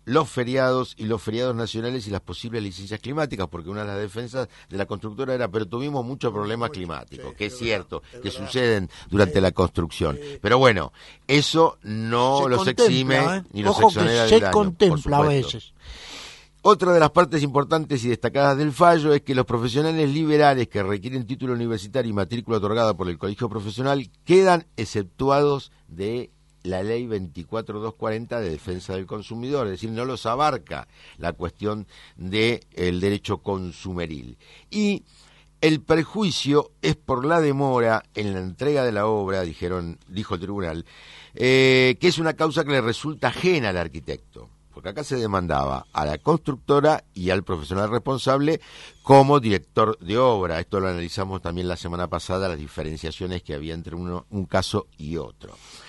los feriados y los feriados nacionales y las posibles licencias climáticas, porque una de las defensas de la constructora era, pero tuvimos muchos problemas climáticos, que es cierto, que suceden durante la construcción. Pero bueno, eso no los exime ni los exonera del daño. Se contempla a veces. Otra de las partes importantes y destacadas del fallo es que los profesionales liberales que requieren título universitario y matrícula otorgada por el colegio profesional quedan exceptuados de la ley 24240 de defensa del consumidor, es decir, no los abarca la cuestión del derecho consumeril. Y el perjuicio es por la demora en la entrega de la obra, dijo el tribunal, que es una causa que le resulta ajena al arquitecto. Porque acá se demandaba a la constructora y al profesional responsable como director de obra. Esto lo analizamos también la semana pasada, las diferenciaciones que había entre un caso y otro.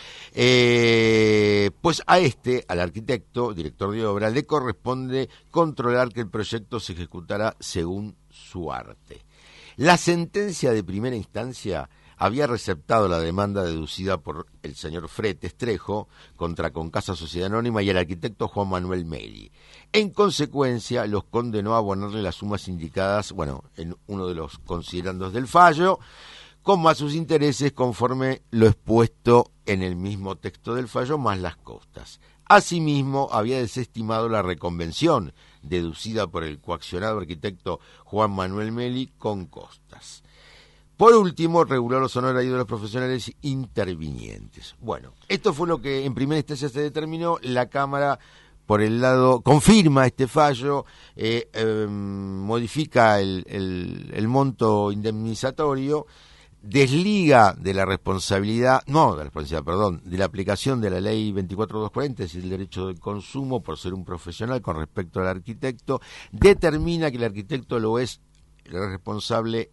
Pues al arquitecto, director de obra, le corresponde controlar que el proyecto se ejecutara según su arte. La sentencia de primera instancia había receptado la demanda deducida por el señor Fretes Trejo contra Concasa Sociedad Anónima y el arquitecto Juan Manuel Meli. En consecuencia, los condenó a abonarle las sumas indicadas, en uno de los considerandos del fallo, como a sus intereses conforme lo expuesto en el mismo texto del fallo, más las costas. Asimismo, había desestimado la reconvención deducida por el coaccionado arquitecto Juan Manuel Meli con costas. Por último, reguló los honorarios de los profesionales intervinientes. Bueno, esto fue lo que en primera instancia se determinó. La Cámara, por el lado, confirma este fallo, modifica el monto indemnizatorio, desliga de la responsabilidad, de la aplicación de la ley 24240, es decir, el derecho del consumo por ser un profesional con respecto al arquitecto, determina que el arquitecto lo es responsable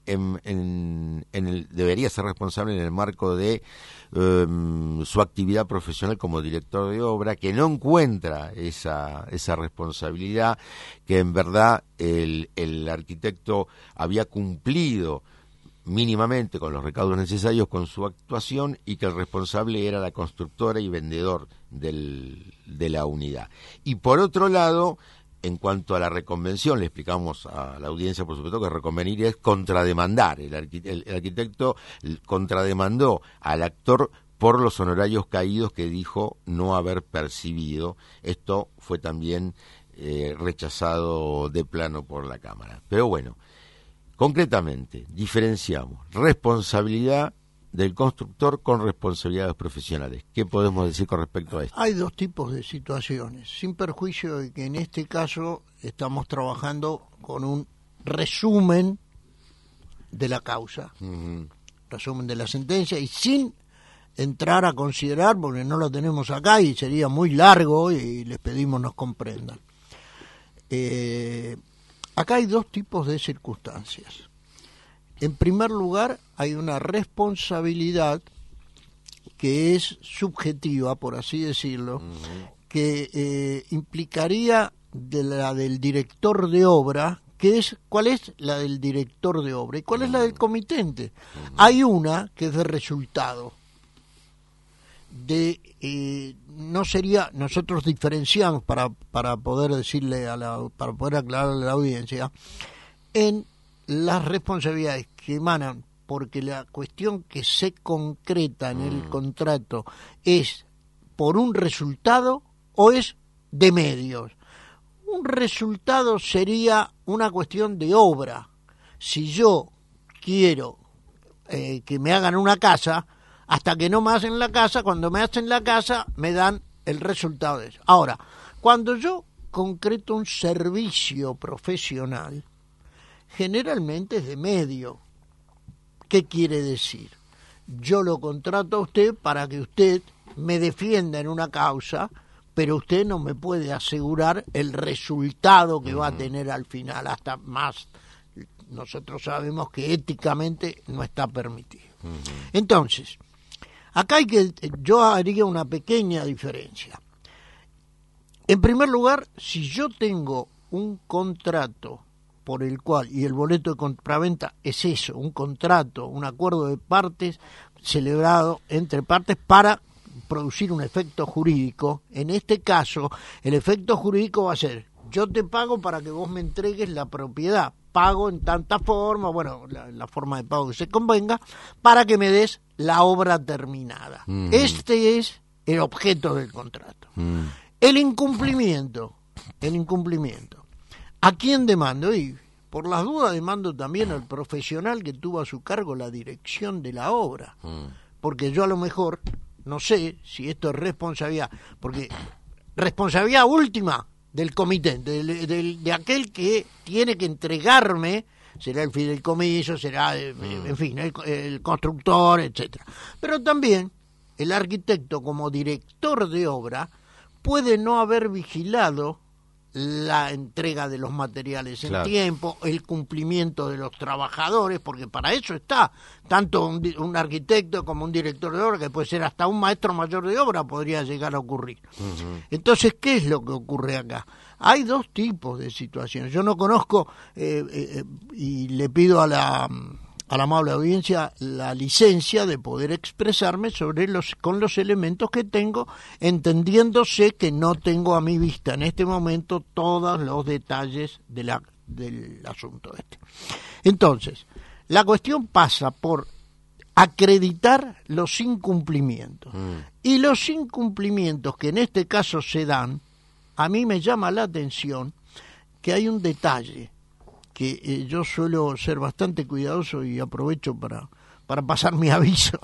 debería ser responsable en el marco de su actividad profesional como director de obra, que no encuentra esa responsabilidad, que en verdad el arquitecto había cumplido mínimamente con los recaudos necesarios con su actuación y que el responsable era la constructora y vendedor de la unidad. Y por otro lado, en cuanto a la reconvención, le explicamos a la audiencia, por supuesto, que reconvenir es contrademandar. El arquitecto contrademandó al actor por los honorarios caídos que dijo no haber percibido. Esto fue también rechazado de plano por la Cámara. Pero bueno, concretamente, diferenciamos responsabilidad del constructor con responsabilidades profesionales. ¿Qué podemos decir con respecto a esto? Hay dos tipos de situaciones, sin perjuicio de que en este caso estamos trabajando con un resumen de la causa, resumen de la sentencia, y sin entrar a considerar, porque no lo tenemos acá y sería muy largo y les pedimos nos comprendan. Acá hay dos tipos de circunstancias. En primer lugar, hay una responsabilidad que es subjetiva, por así decirlo, que implicaría de la del director de obra, ¿cuál es la del director de obra? ¿Y cuál es la del comitente? Hay una que es de resultado. No sería, nosotros diferenciamos para poder decirle para poder aclararle a la audiencia, en las responsabilidades que emanan porque la cuestión que se concreta en el contrato es por un resultado o es de medios. Un resultado sería una cuestión de obra. Si yo quiero que me hagan una casa, hasta que no me hacen la casa, cuando me hacen la casa me dan el resultado de eso. Ahora, cuando yo concreto un servicio profesional, generalmente es de medio. ¿Qué quiere decir? Yo lo contrato a usted para que usted me defienda en una causa, pero usted no me puede asegurar el resultado que va a tener al final, hasta más. Nosotros sabemos que éticamente no está permitido. Entonces, acá yo haría una pequeña diferencia. En primer lugar, si yo tengo un contrato por el cual, y el boleto de compraventa es eso, un contrato, un acuerdo de partes celebrado entre partes para producir un efecto jurídico, en este caso el efecto jurídico va a ser: yo te pago para que vos me entregues la propiedad, pago en tanta forma, bueno, la forma de pago que se convenga, para que me des la obra terminada. Este es el objeto del contrato. El incumplimiento. ¿A quién demando? Y por las dudas demando también al profesional que tuvo a su cargo la dirección de la obra. Porque yo a lo mejor no sé si esto es responsabilidad, porque responsabilidad última del comité, de aquel que tiene que entregarme, será el fideicomiso, será, en fin, el constructor, etcétera. Pero también el arquitecto, como director de obra, puede no haber vigilado la entrega de los materiales en tiempo, el cumplimiento de los trabajadores, porque para eso está tanto un arquitecto como un director de obra, que puede ser hasta un maestro mayor de obra, podría llegar a ocurrir. Entonces, ¿qué es lo que ocurre acá? Hay dos tipos de situaciones. Yo no conozco, y le pido a la amable audiencia la licencia de poder expresarme con los elementos que tengo, entendiéndose que no tengo a mi vista en este momento todos los detalles del asunto este. Entonces, la cuestión pasa por acreditar los incumplimientos. Y los incumplimientos que en este caso se dan, a mí me llama la atención que hay un detalle que yo suelo ser bastante cuidadoso y aprovecho para pasar mi aviso.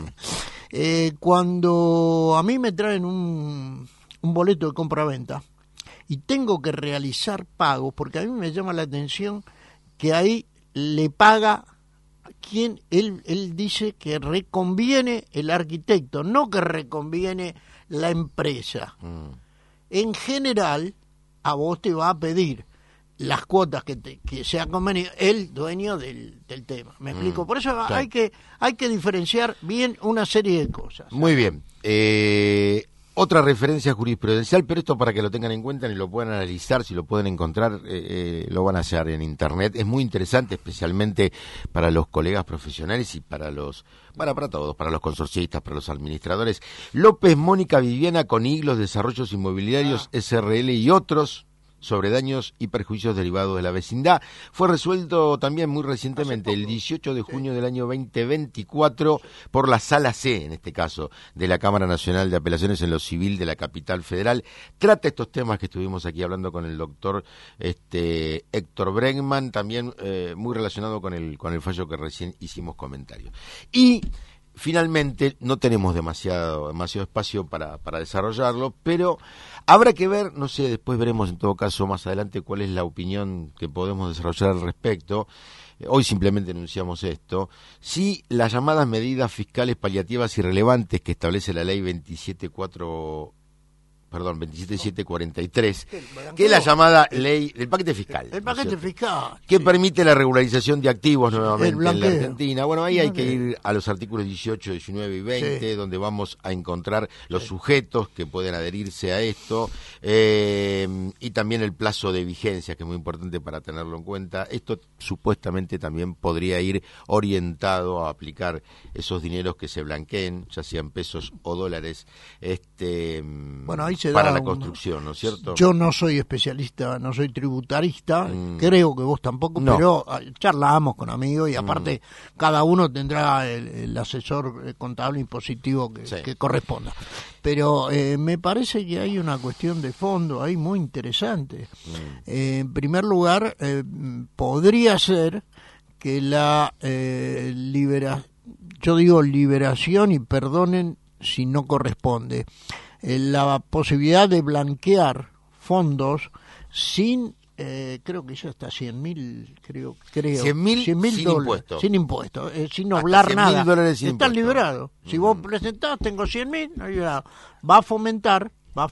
Cuando a mí me traen un boleto de compra-venta y tengo que realizar pagos, porque a mí me llama la atención que ahí le paga quien él dice que reconviene el arquitecto, no que reconviene la empresa. En general, a vos te va a pedir las cuotas que sea convenido el dueño del tema. ¿Me explico? Por eso claro. hay que diferenciar bien una serie de cosas. Muy bien. Otra referencia jurisprudencial, pero esto para que lo tengan en cuenta y lo puedan analizar, si lo pueden encontrar, lo van a hacer en internet. Es muy interesante, especialmente para los colegas profesionales y para todos, para los consorcistas, para los administradores. López Mónica Viviana con Iglos Desarrollos Inmobiliarios SRL y otros sobre daños y perjuicios derivados de la vecindad. Fue resuelto también muy recientemente, el 18 de junio del año 2024, por la Sala C, en este caso, de la Cámara Nacional de Apelaciones en lo Civil de la Capital Federal. Trata estos temas que estuvimos aquí hablando con el doctor Héctor Bregman, también muy relacionado con el fallo que recién hicimos comentario. Y finalmente, no tenemos demasiado espacio para desarrollarlo, pero habrá que ver, no sé, después veremos en todo caso más adelante cuál es la opinión que podemos desarrollar al respecto. Hoy simplemente enunciamos esto. Si las llamadas medidas fiscales paliativas irrelevantes que establece la ley 27743, que es la llamada ley del paquete fiscal. El paquete fiscal. Que permite la regularización de activos nuevamente en la Argentina. Bueno, ahí hay que ir a los artículos 18, 19 y 20, donde vamos a encontrar los sujetos que pueden adherirse a esto, y también el plazo de vigencia, que es muy importante para tenerlo en cuenta. Esto supuestamente también podría ir orientado a aplicar esos dineros que se blanqueen, ya sean pesos o dólares, bueno, ahí para la construcción, ¿no es cierto? Yo no soy especialista, no soy tributarista, creo que vos tampoco, pero charlamos con amigos y aparte cada uno tendrá el asesor contable impositivo que corresponda. Pero me parece que hay una cuestión de fondo ahí muy interesante. En primer lugar, podría ser que la liberación, y perdonen si no corresponde, la posibilidad de blanquear fondos sin, creo que ya está 100.000, creo 100.000 sin impuestos. Sin impuestos, sin oblar nada. Están liberados. Si vos presentás, tengo 100.000, no liberado. Va a fomentar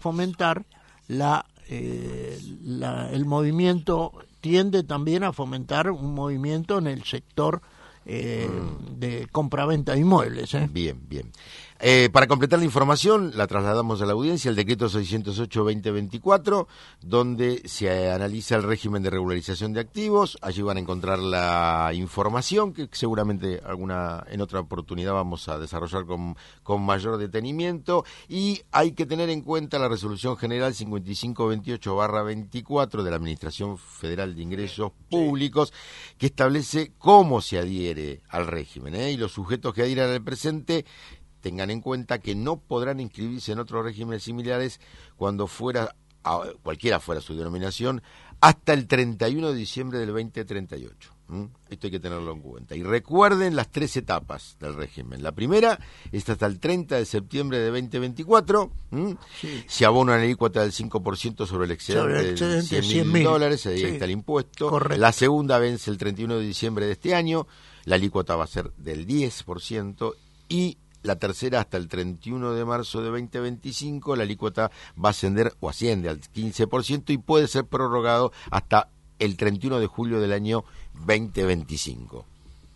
el movimiento, tiende también a fomentar un movimiento en el sector de compraventa de inmuebles. Bien. Para completar la información, la trasladamos a la audiencia, el decreto 608-2024, donde se analiza el régimen de regularización de activos. Allí van a encontrar la información que seguramente en otra oportunidad vamos a desarrollar con mayor detenimiento. Y hay que tener en cuenta la resolución general 5528/24 de la Administración Federal de Ingresos Públicos, que establece cómo se adhiere al régimen, y los sujetos que adhieran al presente tengan en cuenta que no podrán inscribirse en otros regímenes similares cuando cualquiera fuera su denominación, hasta el 31 de diciembre del 2038. Esto hay que tenerlo en cuenta. Y recuerden las 3 etapas del régimen. La primera es hasta el 30 de septiembre de 2024. Sí. Se abona una alícuota del 5% sobre el excedente de $100.000, ahí está el impuesto. Correcto. La segunda vence el 31 de diciembre de este año, la alícuota va a ser del 10%, y la tercera hasta el 31 de marzo de 2025, la alícuota va a asciende al 15% y puede ser prorrogado hasta el 31 de julio del año 2025.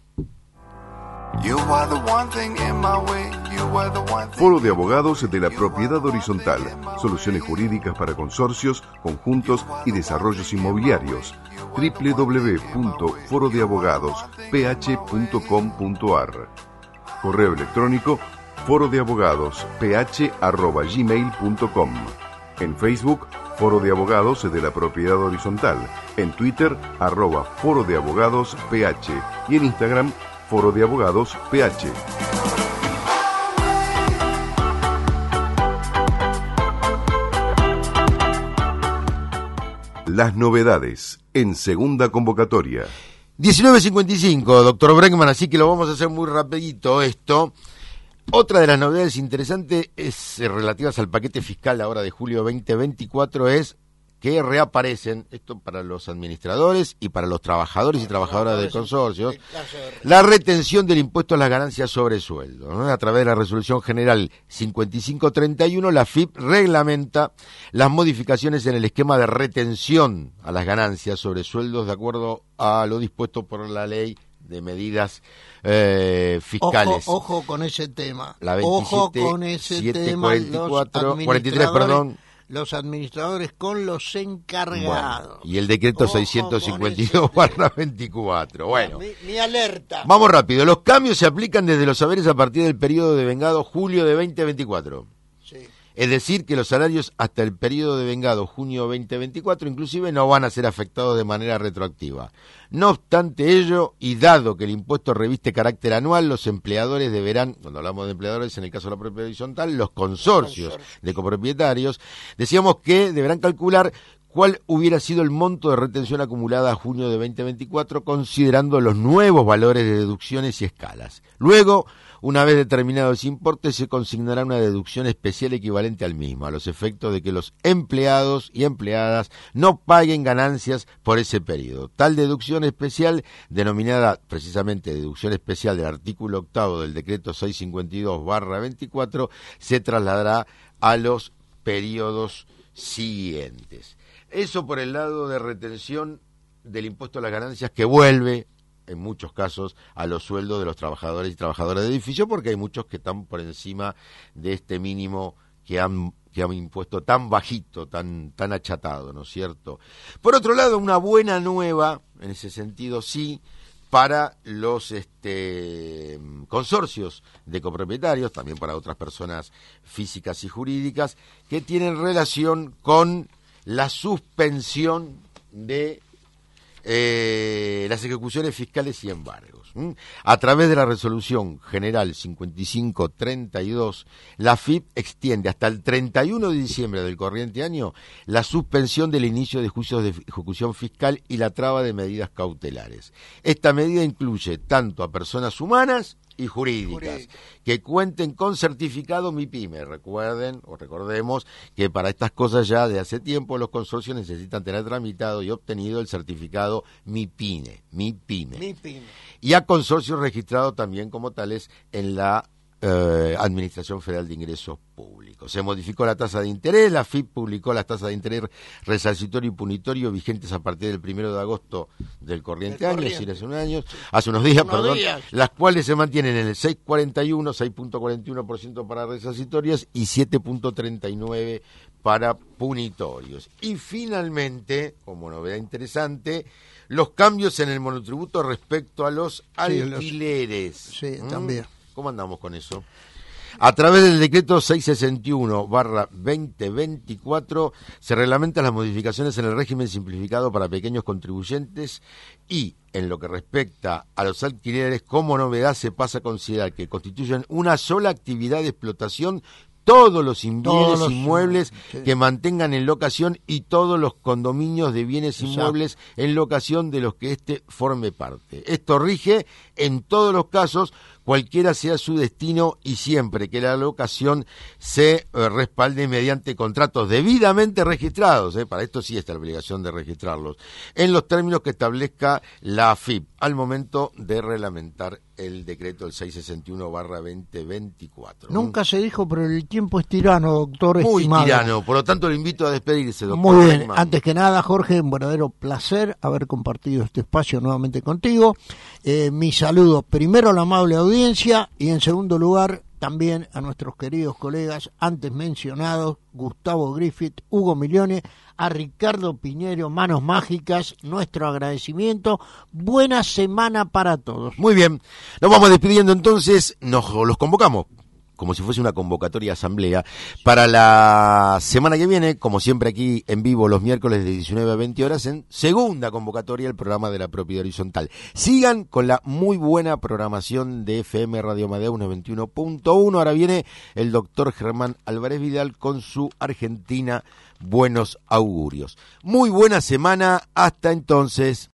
Foro de Abogados de la Propiedad Horizontal. Soluciones jurídicas para consorcios, conjuntos y desarrollos inmobiliarios. www.forodeabogadosph.com.ar. Correo electrónico forodeabogadosph@gmail.com. En Facebook, Foro de Abogados de la Propiedad Horizontal. En Twitter, @Foro de Abogados PH. Y en Instagram, Foro de Abogados PH. Las novedades en segunda convocatoria. 19:55, doctor Breckman, así que lo vamos a hacer muy rapidito esto. Otra de las novedades interesantes relativas al paquete fiscal ahora de julio 2024 es que reaparecen, esto para los administradores y para los trabajadores y trabajadoras de consorcios, la retención del impuesto a las ganancias sobre sueldo, ¿no? A través de la resolución general 5531, la FIP reglamenta las modificaciones en el esquema de retención a las ganancias sobre sueldos de acuerdo a lo dispuesto por la ley de medidas fiscales. Ojo con ese tema. La 27, ojo con ese 7, tema. 44, 43, perdón. Los administradores con los encargados. Bueno, y el decreto 652/24. Bueno, mi alerta. Vamos rápido. Los cambios se aplican desde los saberes a partir del periodo de vengado julio de 2024. Sí. Es decir, que los salarios hasta el periodo de vengado junio 2024 inclusive no van a ser afectados de manera retroactiva. No obstante ello, y dado que el impuesto reviste carácter anual, los empleadores deberán, cuando hablamos de empleadores en el caso de la propiedad horizontal, los consorcios de copropietarios, decíamos que deberán calcular cuál hubiera sido el monto de retención acumulada a junio de 2024 considerando los nuevos valores de deducciones y escalas. Luego, una vez determinado ese importe, se consignará una deducción especial equivalente al mismo, a los efectos de que los empleados y empleadas no paguen ganancias por ese periodo. Tal deducción especial, denominada precisamente deducción especial del artículo 8 del decreto 652/24, se trasladará a los periodos siguientes. Eso por el lado de retención del impuesto a las ganancias, que vuelve en muchos casos a los sueldos de los trabajadores y trabajadoras de edificio, porque hay muchos que están por encima de este mínimo que han impuesto tan bajito, tan achatado, ¿no es cierto? Por otro lado, una buena nueva, en ese sentido sí, para los consorcios de copropietarios, también para otras personas físicas y jurídicas, que tienen relación con la suspensión de las ejecuciones fiscales y embargos. A través de la resolución general 5532, la FIP extiende hasta el 31 de diciembre del corriente año la suspensión del inicio de juicios de ejecución fiscal y la traba de medidas cautelares. Esta medida incluye tanto a personas humanas y jurídicas que cuenten con certificado MIPYME. Recuerden o recordemos que para estas cosas ya de hace tiempo los consorcios necesitan tener tramitado y obtenido el certificado MIPYME. Y a consorcios registrados también como tales en la Administración Federal de Ingresos Públicos. Se modificó la tasa de interés, la FIP publicó las tasas de interés resarcitorio y punitorio vigentes a partir del 1 de agosto del corriente año, es decir, hace unos días, las cuales se mantienen en el 6.41% para resarcitorias y 7.39% para punitorios. Y finalmente, como novedad interesante, los cambios en el monotributo respecto a los alquileres. Sí, también. ¿Cómo andamos con eso? A través del decreto 661/2024 se reglamentan las modificaciones en el régimen simplificado para pequeños contribuyentes y, en lo que respecta a los alquileres, como novedad se pasa a considerar que constituyen una sola actividad de explotación todos los bienes inmuebles que mantengan en locación y todos los condominios de bienes inmuebles en locación de los que éste forme parte. Esto rige en todos los casos, cualquiera sea su destino y siempre que la locación se respalde mediante contratos debidamente registrados, para esto sí está la obligación de registrarlos, en los términos que establezca la AFIP al momento de reglamentar el decreto del 661/2024. Nunca se dijo, pero el tiempo es tirano, doctor. Muy estimado. Tirano, por lo tanto lo invito a despedirse, doctor. Muy bien, Bergman. Antes que nada, Jorge, un verdadero placer haber compartido este espacio nuevamente contigo. Mi saludo primero a la amable audiencia y en segundo lugar también a nuestros queridos colegas antes mencionados, Gustavo Griffith, Hugo Milione, a Ricardo Piñero, Manos Mágicas, nuestro agradecimiento. Buena semana para todos. Muy bien, nos vamos despidiendo entonces, los convocamos como si fuese una convocatoria asamblea para la semana que viene, como siempre aquí en vivo los miércoles de 19 a 20 horas en segunda convocatoria del programa de la propiedad horizontal. Sigan con la muy buena programación de FM Radio Amadeus 91.1. Ahora viene el doctor Germán Álvarez Vidal con su Argentina Buenos Augurios. Muy buena semana, hasta entonces.